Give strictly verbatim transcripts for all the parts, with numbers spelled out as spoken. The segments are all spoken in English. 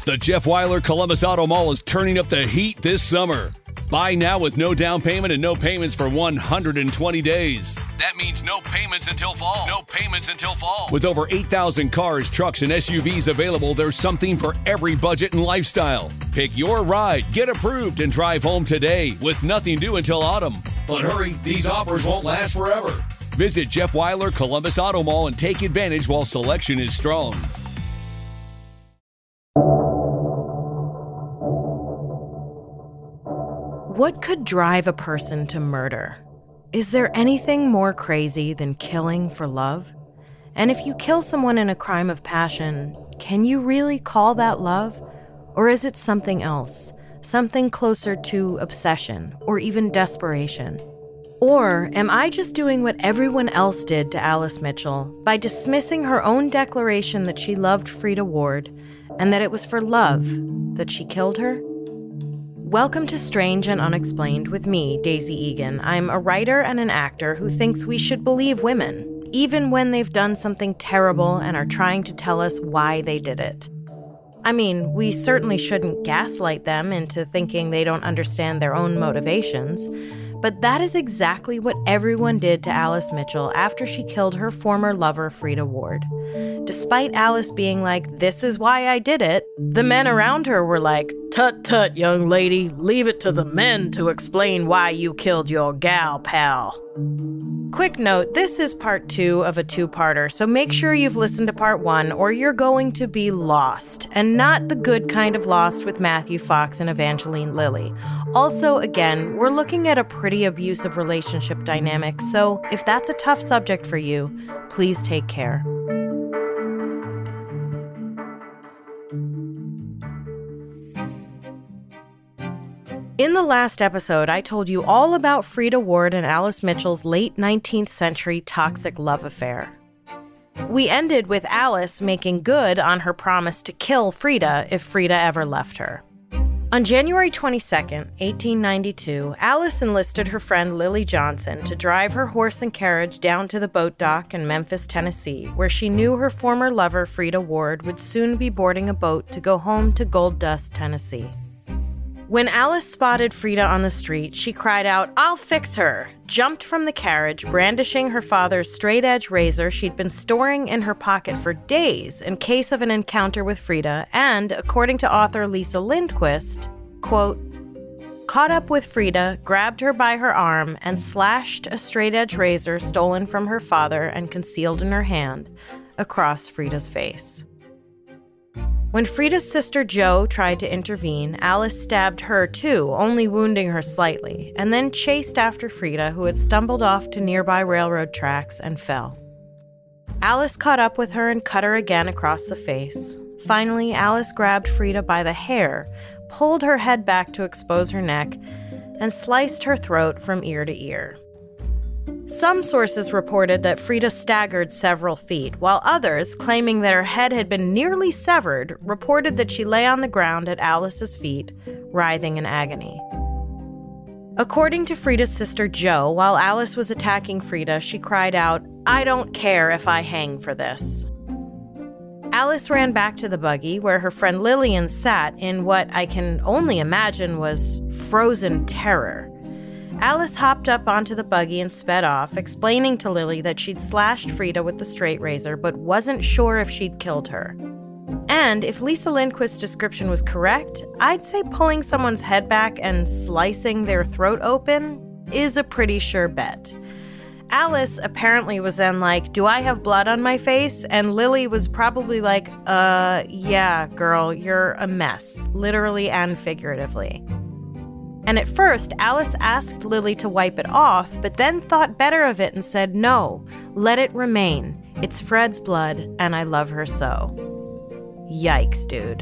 The Jeff Weiler Columbus Auto Mall is turning up the heat this summer. Buy now with no down payment and no payments for one hundred twenty days. That means no payments until fall. No payments until fall. With over eight thousand cars, trucks, and S U Vs available, there's something for every budget and lifestyle. Pick your ride, get approved, and drive home today with nothing due until autumn. But hurry, these offers won't last forever. Visit Jeff Weiler Columbus Auto Mall and take advantage while selection is strong. What could drive a person to murder? Is there anything more crazy than killing for love? And if you kill someone in a crime of passion, can you really call that love? Or is it something else? Something closer to obsession or even desperation? Or am I just doing what everyone else did to Alice Mitchell by dismissing her own declaration that she loved Frida Ward and that it was for love that she killed her? Welcome to Strange and Unexplained with me, Daisy Egan. I'm a writer and an actor who thinks we should believe women, even when they've done something terrible and are trying to tell us why they did it. I mean, we certainly shouldn't gaslight them into thinking they don't understand their own motivations, but that is exactly what everyone did to Alice Mitchell after she killed her former lover, Frida Ward. Despite Alice being like, "This is why I did it," the men around her were like, "Tut tut, young lady, leave it to the men to explain why you killed your gal pal." Quick note, this is part two of a two-parter, so make sure you've listened to part one or you're going to be lost, and not the good kind of lost with Matthew Fox and Evangeline Lilly. Also, again, we're looking at a pretty abusive relationship dynamic, so if that's a tough subject for you, please take care. In the last episode, I told you all about Frida Ward and Alice Mitchell's late nineteenth century toxic love affair. We ended with Alice making good on her promise to kill Frida if Frida ever left her. On January twenty-second, eighteen ninety-two, Alice enlisted her friend Lily Johnson to drive her horse and carriage down to the boat dock in Memphis, Tennessee, where she knew her former lover, Frida Ward, would soon be boarding a boat to go home to Gold Dust, Tennessee. When Alice spotted Frida on the street, she cried out, "I'll fix her!" jumped from the carriage, brandishing her father's straight-edge razor she'd been storing in her pocket for days in case of an encounter with Frida, and, according to author Lisa Lindquist, quote, caught up with Frida, grabbed her by her arm, and slashed a straight-edge razor stolen from her father and concealed in her hand across Frida's face. When Frida's sister Jo tried to intervene, Alice stabbed her too, only wounding her slightly, and then chased after Frida, who had stumbled off to nearby railroad tracks and fell. Alice caught up with her and cut her again across the face. Finally, Alice grabbed Frida by the hair, pulled her head back to expose her neck, and sliced her throat from ear to ear. Some sources reported that Frida staggered several feet, while others, claiming that her head had been nearly severed, reported that she lay on the ground at Alice's feet, writhing in agony. According to Frida's sister Jo, while Alice was attacking Frida, she cried out, "I don't care if I hang for this." Alice ran back to the buggy, where her friend Lillian sat in what I can only imagine was frozen terror. Alice hopped up onto the buggy and sped off, explaining to Lily that she'd slashed Frida with the straight razor, but wasn't sure if she'd killed her. And if Lisa Lindquist's description was correct, I'd say pulling someone's head back and slicing their throat open is a pretty sure bet. Alice apparently was then like, "Do I have blood on my face?" And Lily was probably like, uh, yeah, girl, you're a mess, literally and figuratively. And at first, Alice asked Lily to wipe it off, but then thought better of it and said, "No, let it remain. It's Fred's blood, and I love her so." Yikes, dude.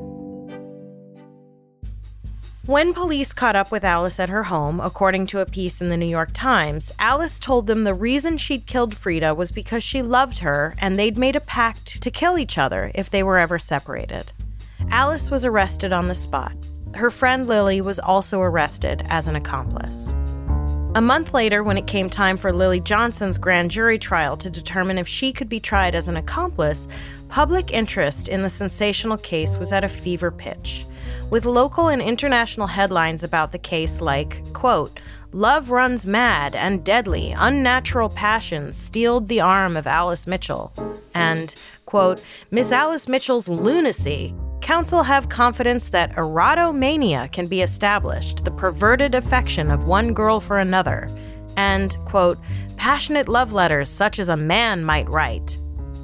When police caught up with Alice at her home, according to a piece in the New York Times, Alice told them the reason she'd killed Frida was because she loved her, and they'd made a pact to kill each other if they were ever separated. Alice was arrested on the spot. Her friend Lily was also arrested as an accomplice. A month later, when it came time for Lily Johnson's grand jury trial to determine if she could be tried as an accomplice, public interest in the sensational case was at a fever pitch, with local and international headlines about the case like, quote, "Love runs mad and deadly, unnatural passions steeled the arm of Alice Mitchell," and, quote, "Miss Alice Mitchell's lunacy. Counsel have confidence that erotomania can be established, the perverted affection of one girl for another," and, quote, "passionate love letters such as a man might write."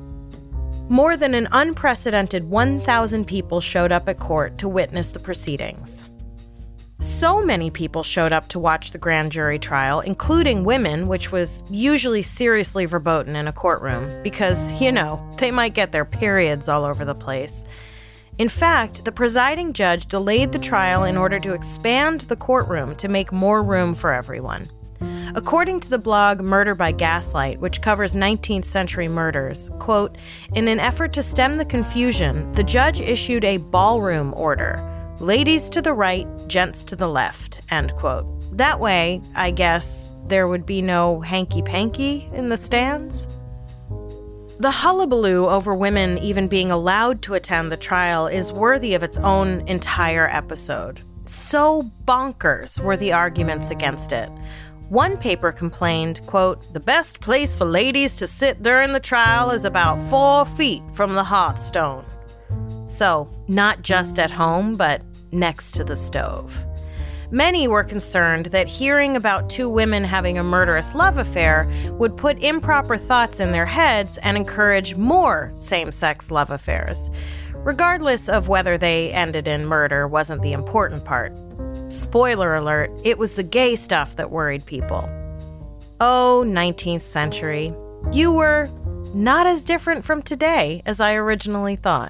More than an unprecedented one thousand people showed up at court to witness the proceedings. So many people showed up to watch the grand jury trial, including women, which was usually seriously verboten in a courtroom because, you know, they might get their periods all over the place. In fact, the presiding judge delayed the trial in order to expand the courtroom to make more room for everyone. According to the blog Murder by Gaslight, which covers nineteenth century murders, quote, "In an effort to stem the confusion, the judge issued a ballroom order. Ladies to the right, gents to the left," end quote. That way, I guess, there would be no hanky-panky in the stands. The hullabaloo over women even being allowed to attend the trial is worthy of its own entire episode. So bonkers were the arguments against it. One paper complained, quote, "The best place for ladies to sit during the trial is about four feet from the hearthstone." So, not just at home, but next to the stove. Many were concerned that hearing about two women having a murderous love affair would put improper thoughts in their heads and encourage more same-sex love affairs. Regardless of whether they ended in murder wasn't the important part. Spoiler alert, it was the gay stuff that worried people. Oh, nineteenth century. You were not as different from today as I originally thought.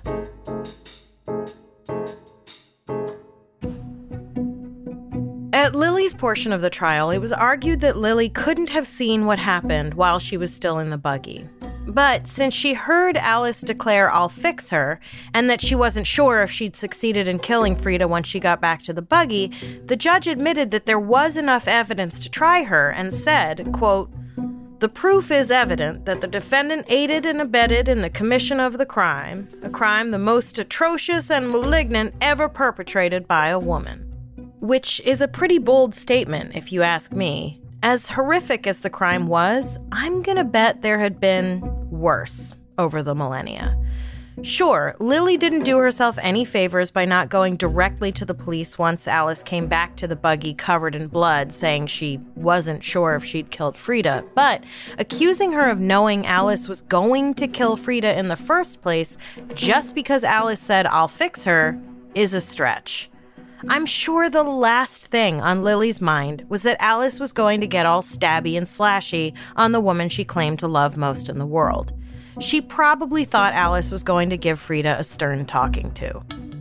At Lily's portion of the trial, it was argued that Lily couldn't have seen what happened while she was still in the buggy. But since she heard Alice declare, "I'll fix her," and that she wasn't sure if she'd succeeded in killing Frida once she got back to the buggy, the judge admitted that there was enough evidence to try her and said, quote, "The proof is evident that the defendant aided and abetted in the commission of the crime, a crime the most atrocious and malignant ever perpetrated by a woman." Which is a pretty bold statement, if you ask me. As horrific as the crime was, I'm gonna bet there had been worse over the millennia. Sure, Lily didn't do herself any favors by not going directly to the police once Alice came back to the buggy covered in blood, saying she wasn't sure if she'd killed Frida, but accusing her of knowing Alice was going to kill Frida in the first place just because Alice said, "I'll fix her," is a stretch. I'm sure the last thing on Lily's mind was that Alice was going to get all stabby and slashy on the woman she claimed to love most in the world. She probably thought Alice was going to give Frida a stern talking to.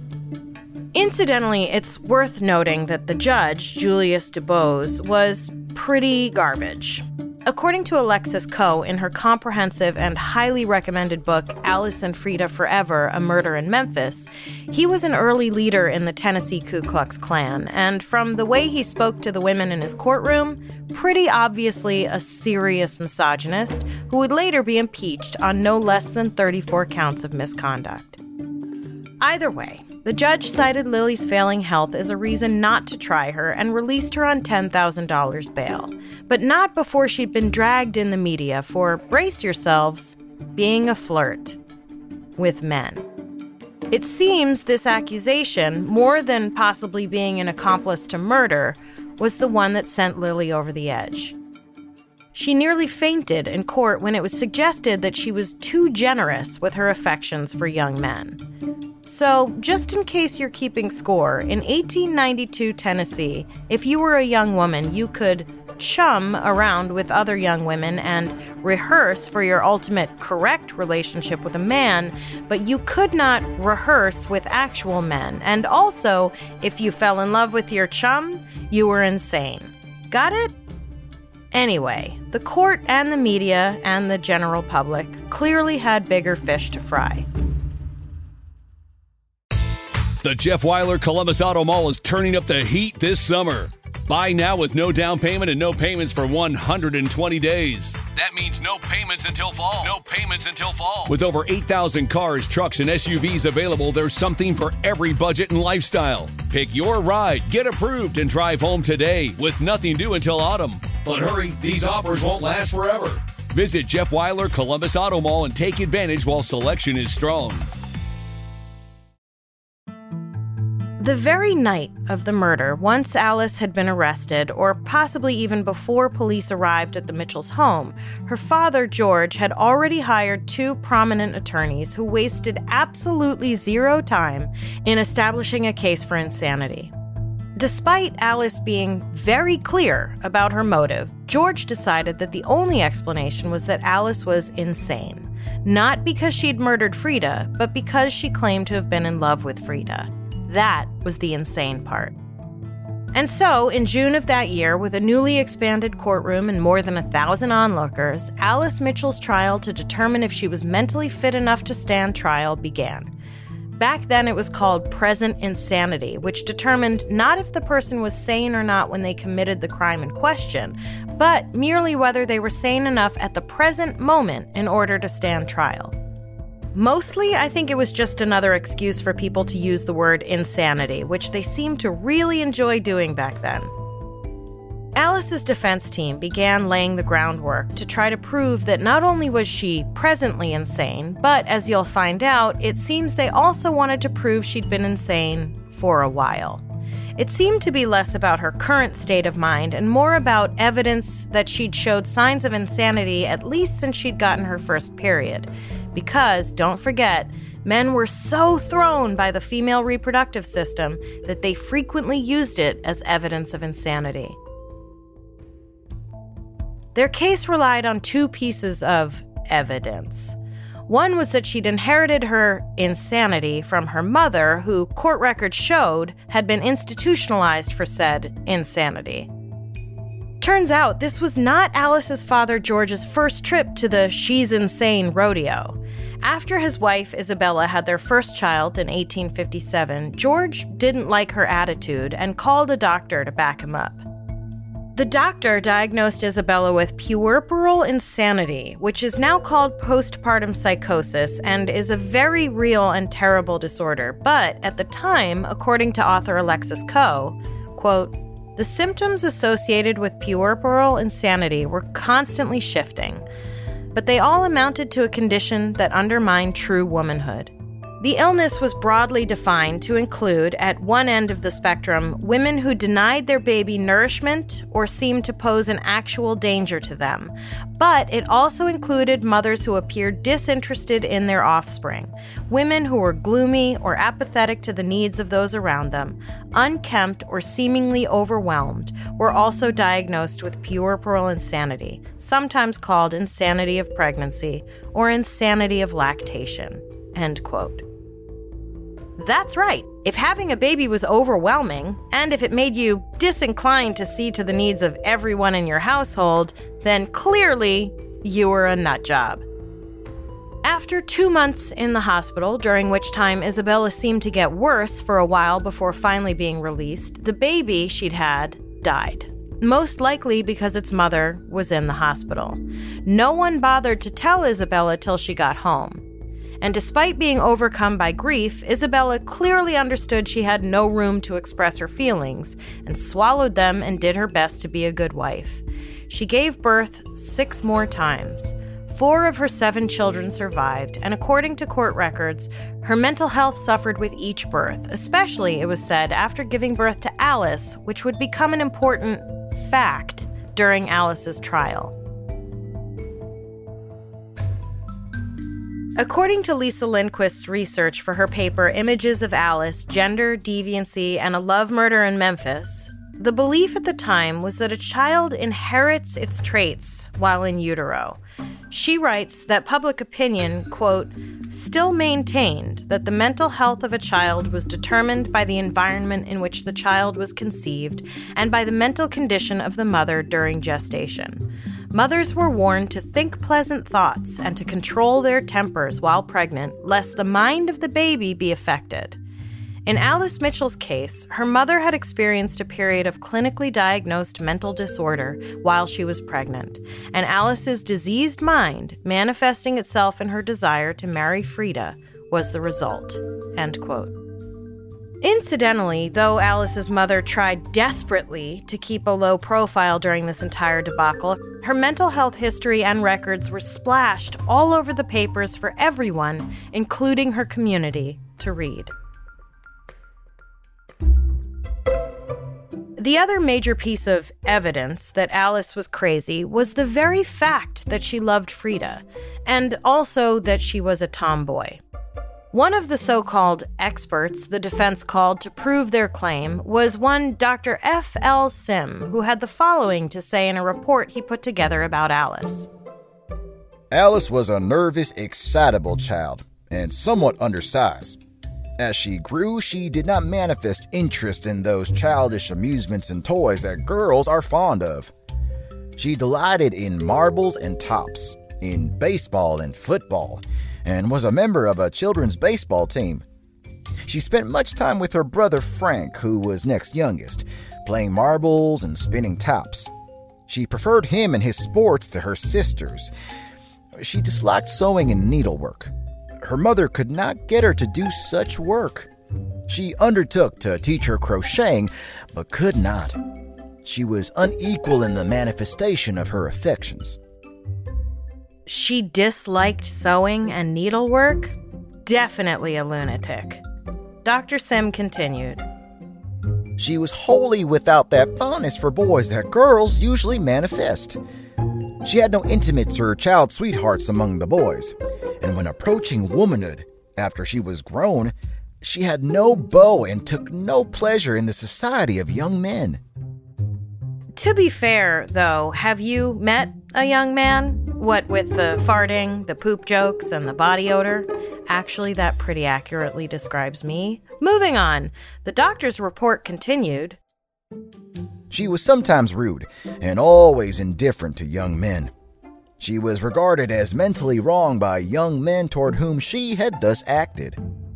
Incidentally, it's worth noting that the judge, Julius Dubose, was pretty garbage. According to Alexis Coe in her comprehensive and highly recommended book, Alice and Frida Forever, A Murder in Memphis, he was an early leader in the Tennessee Ku Klux Klan, and from the way he spoke to the women in his courtroom, pretty obviously a serious misogynist who would later be impeached on no less than thirty-four counts of misconduct. Either way, the judge cited Lily's failing health as a reason not to try her and released her on ten thousand dollars bail, but not before she'd been dragged in the media for, brace yourselves, being a flirt with men. It seems this accusation, more than possibly being an accomplice to murder, was the one that sent Lily over the edge. She nearly fainted in court when it was suggested that she was too generous with her affections for young men. So, just in case you're keeping score, in eighteen ninety-two Tennessee, if you were a young woman, you could chum around with other young women and rehearse for your ultimate correct relationship with a man, but you could not rehearse with actual men. And also, if you fell in love with your chum, you were insane. Got it? Anyway, the court and the media and the general public clearly had bigger fish to fry. The Jeff Wyler Columbus Auto Mall is turning up the heat this summer. Buy now with no down payment and no payments for one hundred twenty days. That means no payments until fall. No payments until fall. With over eight thousand cars, trucks, and S U Vs available, there's something for every budget and lifestyle. Pick your ride, get approved, and drive home today with nothing due until autumn. But hurry, these offers won't last forever. Visit Jeff Weiler Columbus Auto Mall and take advantage while selection is strong. The very night of the murder, once Alice had been arrested, or possibly even before police arrived at the Mitchells' home, her father, George, had already hired two prominent attorneys who wasted absolutely zero time in establishing a case for insanity. Despite Alice being very clear about her motive, George decided that the only explanation was that Alice was insane. Not because she'd murdered Frida, but because she claimed to have been in love with Frida. That was the insane part. And so, in June of that year, with a newly expanded courtroom and more than a thousand onlookers, Alice Mitchell's trial to determine if she was mentally fit enough to stand trial began. Back then, it was called present insanity, which determined not if the person was sane or not when they committed the crime in question, but merely whether they were sane enough at the present moment in order to stand trial. Mostly, I think it was just another excuse for people to use the word insanity, which they seemed to really enjoy doing back then. Alice's defense team began laying the groundwork to try to prove that not only was she presently insane, but as you'll find out, it seems they also wanted to prove she'd been insane for a while. It seemed to be less about her current state of mind and more about evidence that she'd showed signs of insanity at least since she'd gotten her first period. Because, don't forget, men were so thrown by the female reproductive system that they frequently used it as evidence of insanity. Their case relied on two pieces of evidence. One was that she'd inherited her insanity from her mother, who court records showed had been institutionalized for said insanity. Turns out this was not Alice's father George's first trip to the She's Insane rodeo. After his wife Isabella had their first child in eighteen fifty-seven, George didn't like her attitude and called a doctor to back him up. The doctor diagnosed Isabella with puerperal insanity, which is now called postpartum psychosis and is a very real and terrible disorder. But at the time, according to author Alexis Coe, quote, the symptoms associated with puerperal insanity were constantly shifting, but they all amounted to a condition that undermined true womanhood. The illness was broadly defined to include, at one end of the spectrum, women who denied their baby nourishment or seemed to pose an actual danger to them. But it also included mothers who appeared disinterested in their offspring, women who were gloomy or apathetic to the needs of those around them, unkempt or seemingly overwhelmed, were also diagnosed with puerperal insanity, sometimes called insanity of pregnancy or insanity of lactation. End quote. That's right. If having a baby was overwhelming, and if it made you disinclined to see to the needs of everyone in your household, then clearly you were a nut job. After two months in the hospital, during which time Isabella seemed to get worse for a while before finally being released, the baby she'd had died. Most likely because its mother was in the hospital. No one bothered to tell Isabella till she got home. And despite being overcome by grief, Isabella clearly understood she had no room to express her feelings and swallowed them and did her best to be a good wife. She gave birth six more times. Four of her seven children survived, and according to court records, her mental health suffered with each birth, especially, it was said, after giving birth to Alice, which would become an important fact during Alice's trial. According to Lisa Lindquist's research for her paper Images of Alice, Gender, Deviancy, and a Love Murder in Memphis, the belief at the time was that a child inherits its traits while in utero. She writes that public opinion, quote, still maintained that the mental health of a child was determined by the environment in which the child was conceived and by the mental condition of the mother during gestation. Mothers were warned to think pleasant thoughts and to control their tempers while pregnant, lest the mind of the baby be affected. In Alice Mitchell's case, her mother had experienced a period of clinically diagnosed mental disorder while she was pregnant, and Alice's diseased mind, manifesting itself in her desire to marry Frida, was the result. End quote. Incidentally, though Alice's mother tried desperately to keep a low profile during this entire debacle, her mental health history and records were splashed all over the papers for everyone, including her community, to read. The other major piece of evidence that Alice was crazy was the very fact that she loved Frida, and also that she was a tomboy. One of the so-called experts the defense called to prove their claim was one Doctor F L Sim, who had the following to say in a report he put together about Alice. Alice was a nervous, excitable child, and somewhat undersized. As she grew, she did not manifest interest in those childish amusements and toys that girls are fond of. She delighted in marbles and tops, in baseball and football, and was a member of a children's baseball team. She spent much time with her brother Frank, who was next youngest, playing marbles and spinning tops. She preferred him and his sports to her sisters. She disliked sewing and needlework. Her mother could not get her to do such work. She undertook to teach her crocheting, but could not. She was unequal in the manifestation of her affections. She disliked sewing and needlework? Definitely a lunatic. Doctor Sim continued. She was wholly without that fondness for boys that girls usually manifest. She had no intimates or child sweethearts among the boys, and when approaching womanhood, after she was grown, she had no beau and took no pleasure in the society of young men. To be fair, though, have you met a young man? What with the farting, the poop jokes, and the body odor? Actually, that pretty accurately describes me. Moving on, the doctor's report continued. She was sometimes rude and always indifferent to young men. She was regarded as mentally wrong by young men toward whom she had thus acted.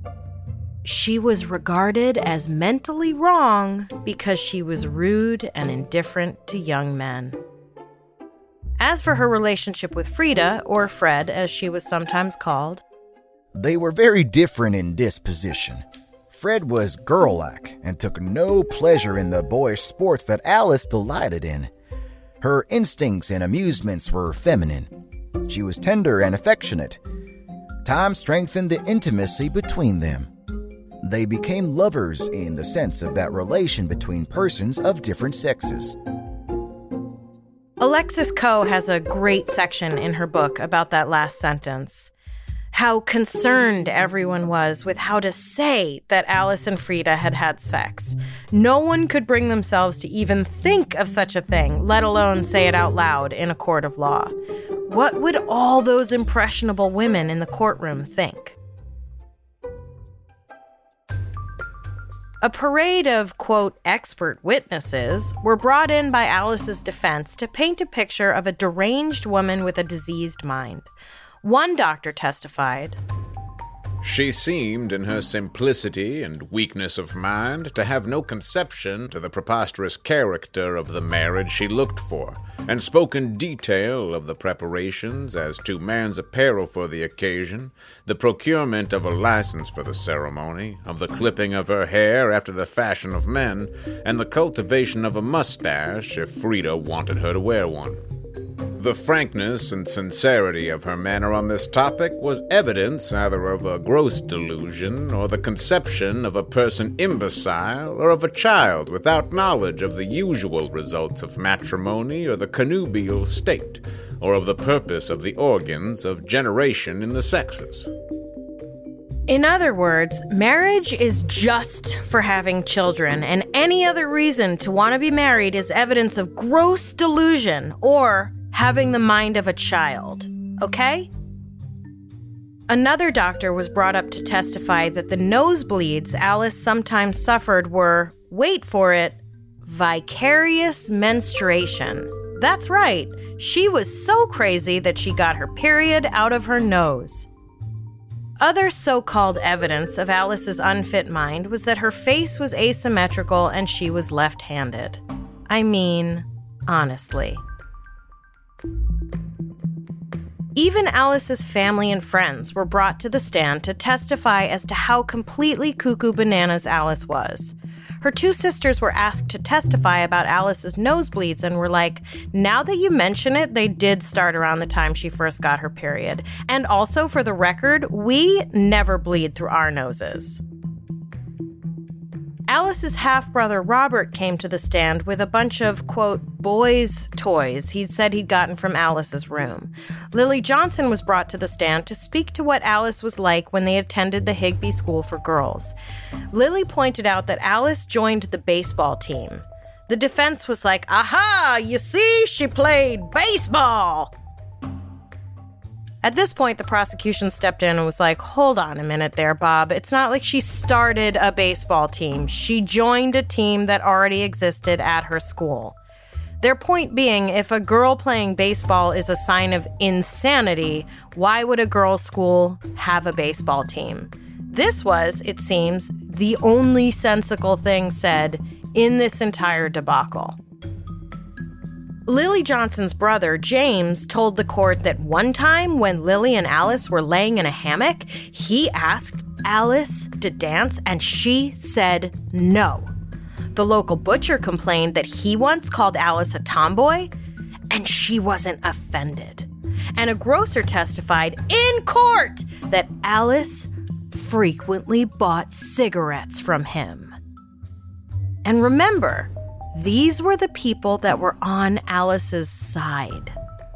She was regarded as mentally wrong because she was rude and indifferent to young men. As for her relationship with Frida, or Fred as she was sometimes called, they were very different in disposition. Fred was girl-like and took no pleasure in the boyish sports that Alice delighted in. Her instincts and amusements were feminine. She was tender and affectionate. Time strengthened the intimacy between them. They became lovers in the sense of that relation between persons of different sexes. Alexis Coe has a great section in her book about that last sentence. How concerned everyone was with how to say that Alice and Frida had had sex. No one could bring themselves to even think of such a thing, let alone say it out loud in a court of law. What would all those impressionable women in the courtroom think? A parade of, quote, expert witnesses were brought in by Alice's defense to paint a picture of a deranged woman with a diseased mind. One doctor testified, "She seemed, in her simplicity and weakness of mind, to have no conception to the preposterous character of the marriage she looked for, and spoke in detail of the preparations as to man's apparel for the occasion, the procurement of a license for the ceremony, of the clipping of her hair after the fashion of men, and the cultivation of a mustache if Frida wanted her to wear one. The frankness and sincerity of her manner on this topic was evidence either of a gross delusion or the conception of a person imbecile or of a child without knowledge of the usual results of matrimony or the connubial state, or of the purpose of the organs of generation in the sexes." In other words, marriage is just for having children, and any other reason to want to be married is evidence of gross delusion or having the mind of a child, okay? Another doctor was brought up to testify that the nosebleeds Alice sometimes suffered were, wait for it, vicarious menstruation. That's right, she was so crazy that she got her period out of her nose. Other so-called evidence of Alice's unfit mind was that her face was asymmetrical and she was left-handed. I mean, honestly. Even Alice's family and friends were brought to the stand to testify as to how completely cuckoo bananas Alice was. Her two sisters were asked to testify about Alice's nosebleeds and were like, now that you mention it, they did start around the time she first got her period. And also, for the record, we never bleed through our noses. Alice's half-brother Robert came to the stand with a bunch of, quote, boys' toys he'd said he'd gotten from Alice's room. Lily Johnson was brought to the stand to speak to what Alice was like when they attended the Higbee School for Girls. Lily pointed out that Alice joined the baseball team. The defense was like, aha, you see, she played baseball! At this point, the prosecution stepped in and was like, hold on a minute there, Bob. It's not like she started a baseball team. She joined a team that already existed at her school. Their point being, if a girl playing baseball is a sign of insanity, why would a girls' school have a baseball team? This was, it seems, the only sensical thing said in this entire debacle. Lily Johnson's brother, James, told the court that one time when Lily and Alice were laying in a hammock, he asked Alice to dance and she said no. The local butcher complained that he once called Alice a tomboy and she wasn't offended. And a grocer testified in court that Alice frequently bought cigarettes from him. And remember, these were the people that were on Alice's side.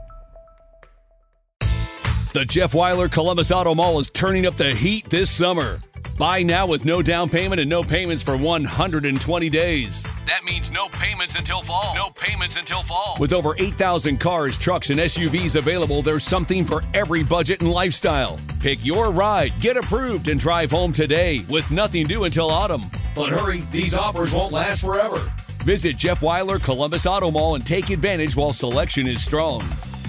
The Jeff Weiler Columbus Auto Mall is turning up the heat this summer. Buy now with no down payment and no payments for one hundred twenty days. That means no payments until fall. No payments until fall. With over eight thousand cars, trucks, and S U Vs available, there's something for every budget and lifestyle. Pick your ride, get approved, and drive home today with nothing due until autumn. But hurry, these offers won't last forever. Visit Jeff Weiler Columbus Auto Mall and take advantage while selection is strong.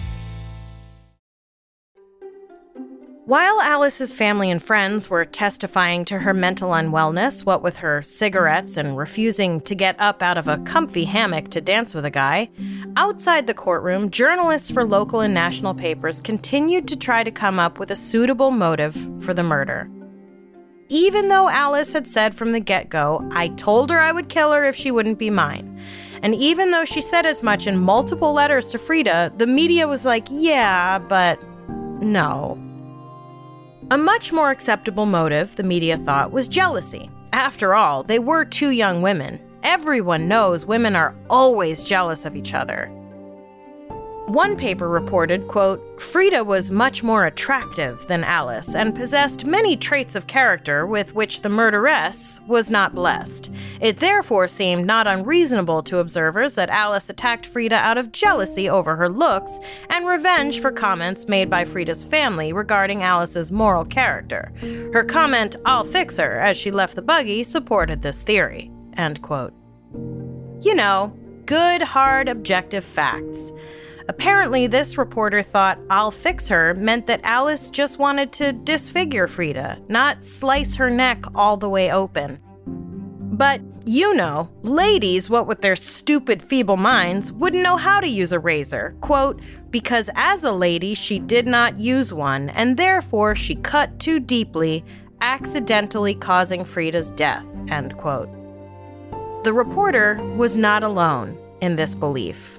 While Alice's family and friends were testifying to her mental unwellness, what with her cigarettes and refusing to get up out of a comfy hammock to dance with a guy, outside the courtroom, journalists for local and national papers continued to try to come up with a suitable motive for the murder. Even though Alice had said from the get-go, I told her I would kill her if she wouldn't be mine. And even though she said as much in multiple letters to Frida, the media was like, yeah, but no. A much more acceptable motive, the media thought, was jealousy. After all, they were two young women. Everyone knows women are always jealous of each other. One paper reported, quote, Frida was much more attractive than Alice and possessed many traits of character with which the murderess was not blessed. It therefore seemed not unreasonable to observers that Alice attacked Frida out of jealousy over her looks and revenge for comments made by Frida's family regarding Alice's moral character. Her comment, I'll fix her, as she left the buggy, supported this theory, end quote. You know, good, hard, objective facts. Apparently, this reporter thought I'll fix her meant that Alice just wanted to disfigure Frida, not slice her neck all the way open. But, you know, ladies, what with their stupid, feeble minds, wouldn't know how to use a razor. Quote, because as a lady, she did not use one, and therefore she cut too deeply, accidentally causing Frida's death, end quote. The reporter was not alone in this belief.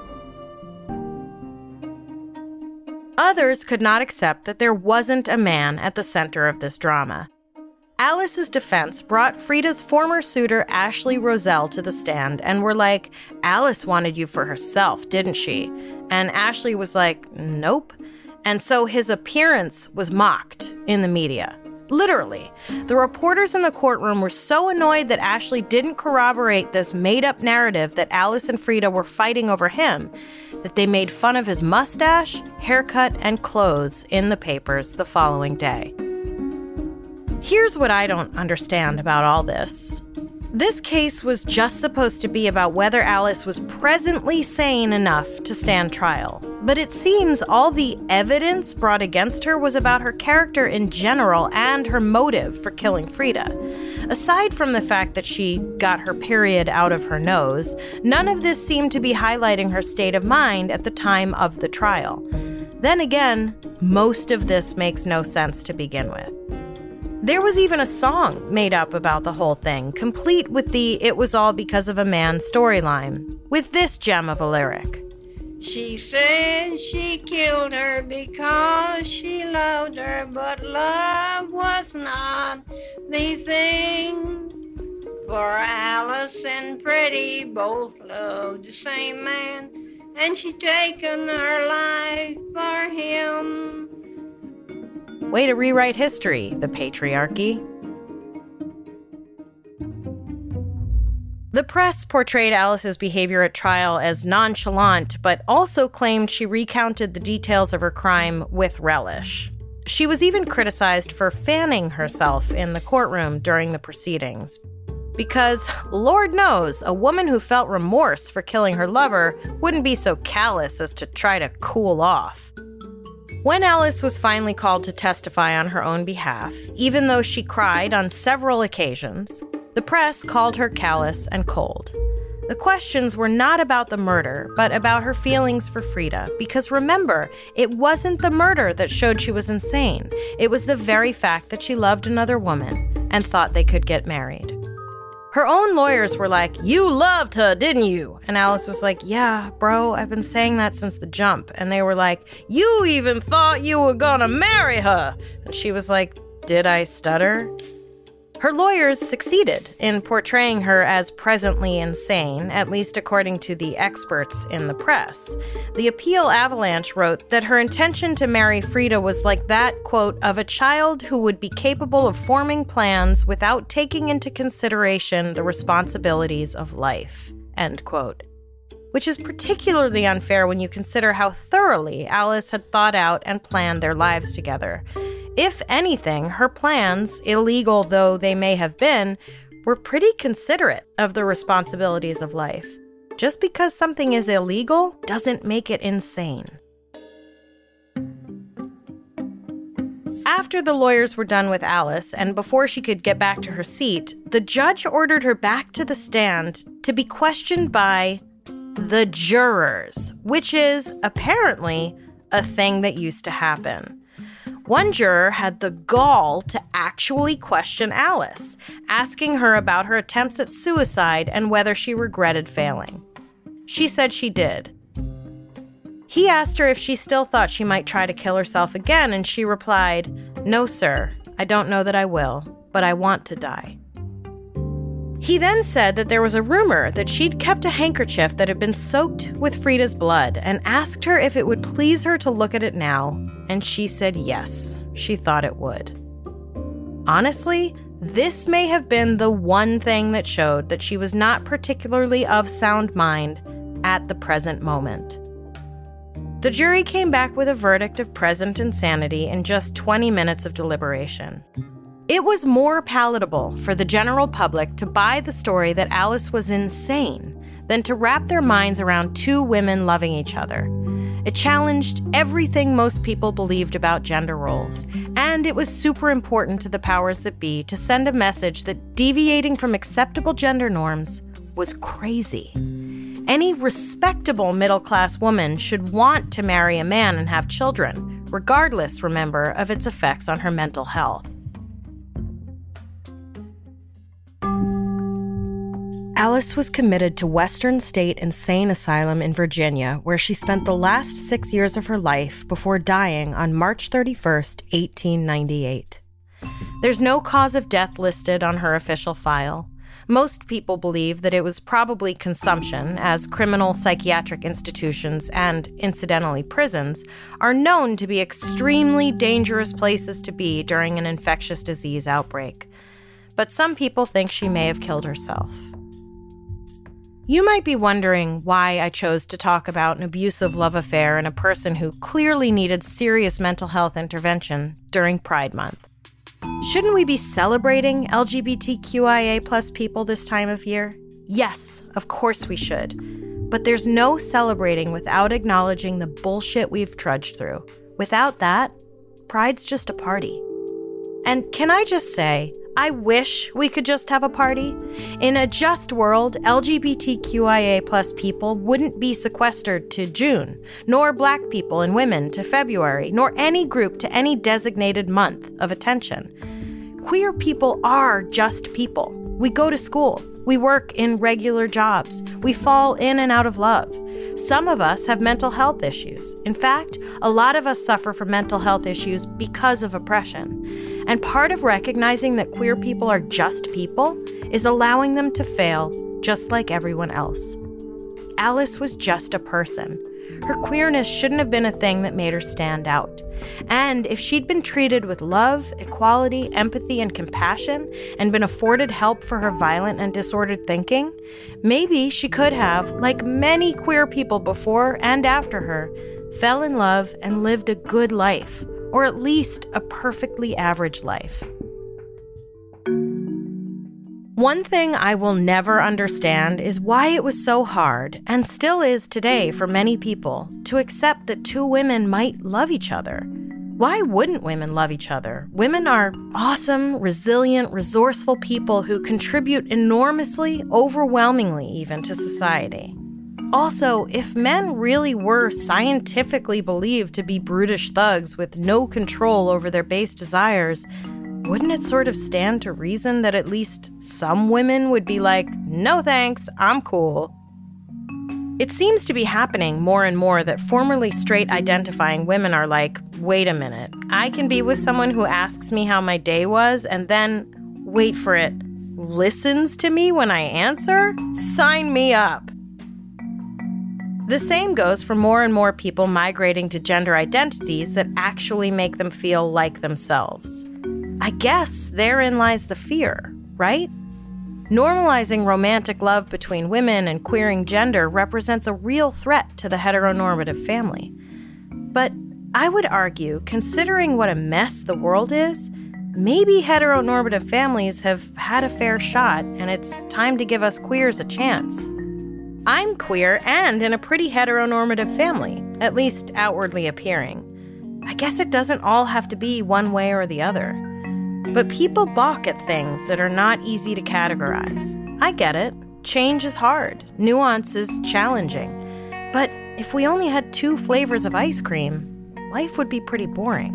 Others could not accept that there wasn't a man at the center of this drama. Alice's defense brought Frida's former suitor Ashley Roselle to the stand and were like, Alice wanted you for herself, didn't she? And Ashley was like, nope. And so his appearance was mocked in the media. Literally. The reporters in the courtroom were so annoyed that Ashley didn't corroborate this made-up narrative that Alice and Frida were fighting over him that they made fun of his mustache, haircut, and clothes in the papers the following day. Here's what I don't understand about all this. This case was just supposed to be about whether Alice was presently sane enough to stand trial. But it seems all the evidence brought against her was about her character in general and her motive for killing Frida. Aside from the fact that she got her period out of her nose, none of this seemed to be highlighting her state of mind at the time of the trial. Then again, most of this makes no sense to begin with. There was even a song made up about the whole thing, complete with the "it was all because of a man" storyline, with this gem of a lyric. She said she killed her because she loved her, but love was not the thing. For Alice and Freddie both loved the same man, and she taken her life for him. Way to rewrite history, the patriarchy. The press portrayed Alice's behavior at trial as nonchalant, but also claimed she recounted the details of her crime with relish. She was even criticized for fanning herself in the courtroom during the proceedings. Because, Lord knows, a woman who felt remorse for killing her lover wouldn't be so callous as to try to cool off. When Alice was finally called to testify on her own behalf, even though she cried on several occasions, the press called her callous and cold. The questions were not about the murder, but about her feelings for Frida, because remember, it wasn't the murder that showed she was insane. It was the very fact that she loved another woman and thought they could get married. Her own lawyers were like, "You loved her, didn't you?" And Alice was like, "Yeah, bro, I've been saying that since the jump." And they were like, "You even thought you were gonna marry her." And she was like, "Did I stutter?" Her lawyers succeeded in portraying her as presently insane, at least according to the experts in the press. The Appeal Avalanche wrote that her intention to marry Frida was like that, quote, of a child who would be capable of forming plans without taking into consideration the responsibilities of life, end quote. Which is particularly unfair when you consider how thoroughly Alice had thought out and planned their lives together. If anything, her plans, illegal though they may have been, were pretty considerate of the responsibilities of life. Just because something is illegal doesn't make it insane. After the lawyers were done with Alice, and before she could get back to her seat, the judge ordered her back to the stand to be questioned by the jurors, which is, apparently, a thing that used to happen. One juror had the gall to actually question Alice, asking her about her attempts at suicide and whether she regretted failing. She said she did. He asked her if she still thought she might try to kill herself again, and she replied, "No, sir, I don't know that I will, but I want to die." He then said that there was a rumor that she'd kept a handkerchief that had been soaked with Frida's blood and asked her if it would please her to look at it now, and she said yes, she thought it would. Honestly, this may have been the one thing that showed that she was not particularly of sound mind at the present moment. The jury came back with a verdict of present insanity in just twenty minutes of deliberation. It was more palatable for the general public to buy the story that Alice was insane than to wrap their minds around two women loving each other. It challenged everything most people believed about gender roles, and it was super important to the powers that be to send a message that deviating from acceptable gender norms was crazy. Any respectable middle-class woman should want to marry a man and have children, regardless, remember, of its effects on her mental health. Alice was committed to Western State Insane Asylum in Virginia, where she spent the last six years of her life before dying on March thirty-first, eighteen ninety-eight. There's no cause of death listed on her official file. Most people believe that it was probably consumption, as criminal psychiatric institutions and, incidentally, prisons are known to be extremely dangerous places to be during an infectious disease outbreak. But some people think she may have killed herself. You might be wondering why I chose to talk about an abusive love affair and a person who clearly needed serious mental health intervention during Pride Month. Shouldn't we be celebrating L G B T Q I A plus people this time of year? Yes, of course we should. But there's no celebrating without acknowledging the bullshit we've trudged through. Without that, Pride's just a party. And can I just say, I wish we could just have a party. In a just world, L G B T Q I A plus people wouldn't be sequestered to June, nor Black people and women to February, nor any group to any designated month of attention. Queer people are just people. We go to school. We work in regular jobs. We fall in and out of love. Some of us have mental health issues. In fact, a lot of us suffer from mental health issues because of oppression. And part of recognizing that queer people are just people is allowing them to fail just like everyone else. Alice was just a person. Her queerness shouldn't have been a thing that made her stand out. And if she'd been treated with love, equality, empathy, and compassion, and been afforded help for her violent and disordered thinking, maybe she could have, like many queer people before and after her, fell in love and lived a good life, or at least a perfectly average life. One thing I will never understand is why it was so hard, and still is today for many people, to accept that two women might love each other. Why wouldn't women love each other? Women are awesome, resilient, resourceful people who contribute enormously, overwhelmingly even, to society. Also, if men really were scientifically believed to be brutish thugs with no control over their base desires, wouldn't it sort of stand to reason that at least some women would be like, no thanks, I'm cool? It seems to be happening more and more that formerly straight-identifying women are like, wait a minute, I can be with someone who asks me how my day was and then, wait for it, listens to me when I answer? Sign me up. The same goes for more and more people migrating to gender identities that actually make them feel like themselves. I guess therein lies the fear, right? Normalizing romantic love between women and queering gender represents a real threat to the heteronormative family. But I would argue, considering what a mess the world is, maybe heteronormative families have had a fair shot, and it's time to give us queers a chance. I'm queer and in a pretty heteronormative family, at least outwardly appearing. I guess it doesn't all have to be one way or the other. But people balk at things that are not easy to categorize. I get it. Change is hard. Nuance is challenging. But if we only had two flavors of ice cream, life would be pretty boring.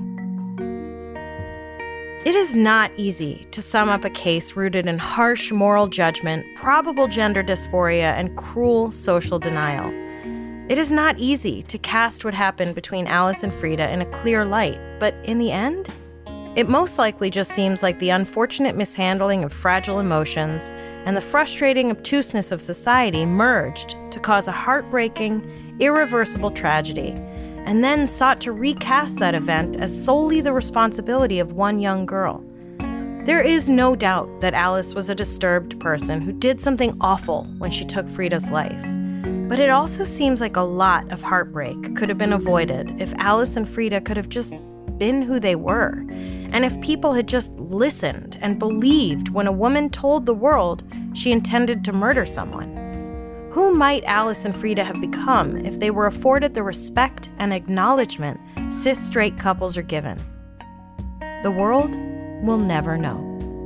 It is not easy to sum up a case rooted in harsh moral judgment, probable gender dysphoria, and cruel social denial. It is not easy to cast what happened between Alice and Frida in a clear light, but in the end, it most likely just seems like the unfortunate mishandling of fragile emotions and the frustrating obtuseness of society merged to cause a heartbreaking, irreversible tragedy, and then sought to recast that event as solely the responsibility of one young girl. There is no doubt that Alice was a disturbed person who did something awful when she took Frida's life. But it also seems like a lot of heartbreak could have been avoided if Alice and Frida could have just been who they were, and if people had just listened and believed when a woman told the world she intended to murder someone. Who might Alice and Frida have become if they were afforded the respect and acknowledgement cis-straight couples are given? The world will never know.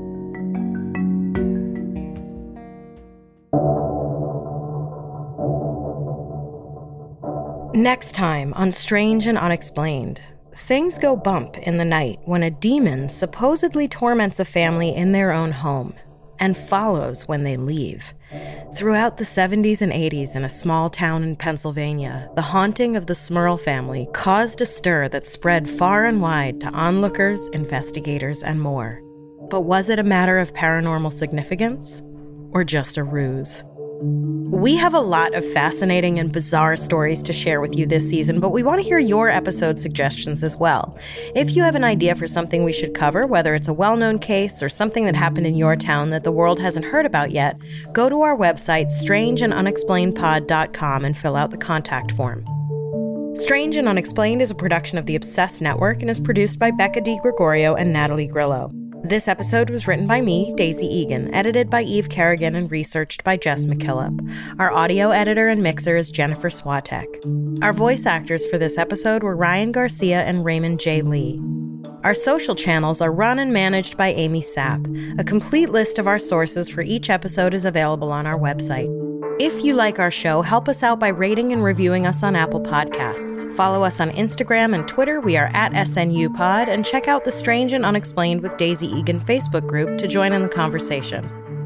Next time on Strange and Unexplained, things go bump in the night when a demon supposedly torments a family in their own home and follows when they leave. Throughout the seventies and eighties in a small town in Pennsylvania, the haunting of the Smurl family caused a stir that spread far and wide to onlookers, investigators, and more. But was it a matter of paranormal significance or just a ruse? We have a lot of fascinating and bizarre stories to share with you this season, but we want to hear your episode suggestions as well. If you have an idea for something we should cover, whether it's a well-known case or something that happened in your town that the world hasn't heard about yet, go to our website, strange and unexplained pod dot com, and fill out the contact form. Strange and Unexplained is a production of the Obsessed Network and is produced by Becca Di Gregorio and Natalie Grillo. This episode was written by me, Daisy Egan, edited by Eve Kerrigan, and researched by Jess McKillop. Our audio editor and mixer is Jennifer Swatek. Our voice actors for this episode were Ryan Garcia and Raymond J. Lee. Our social channels are run and managed by Amy Sapp. A complete list of our sources for each episode is available on our website. If you like our show, help us out by rating and reviewing us on Apple Podcasts. Follow us on Instagram and Twitter. We are at S N U Pod, and check out the Strange and Unexplained with Daisy Egan Facebook group to join in the conversation.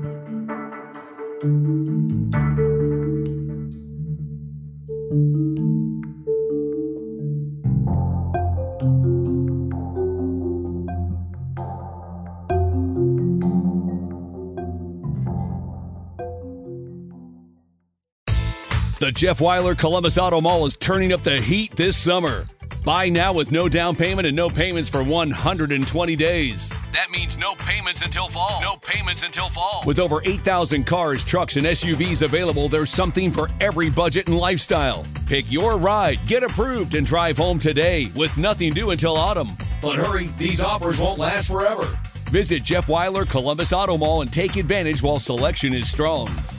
The Jeff Weiler Columbus Auto Mall is turning up the heat this summer. Buy now with no down payment and no payments for one hundred twenty days. That means no payments until fall. No payments until fall. With over eight thousand cars, trucks, and S U Vs available, there's something for every budget and lifestyle. Pick your ride, get approved, and drive home today with nothing due until autumn. But hurry, these offers won't last forever. Visit Jeff Weiler Columbus Auto Mall and take advantage while selection is strong.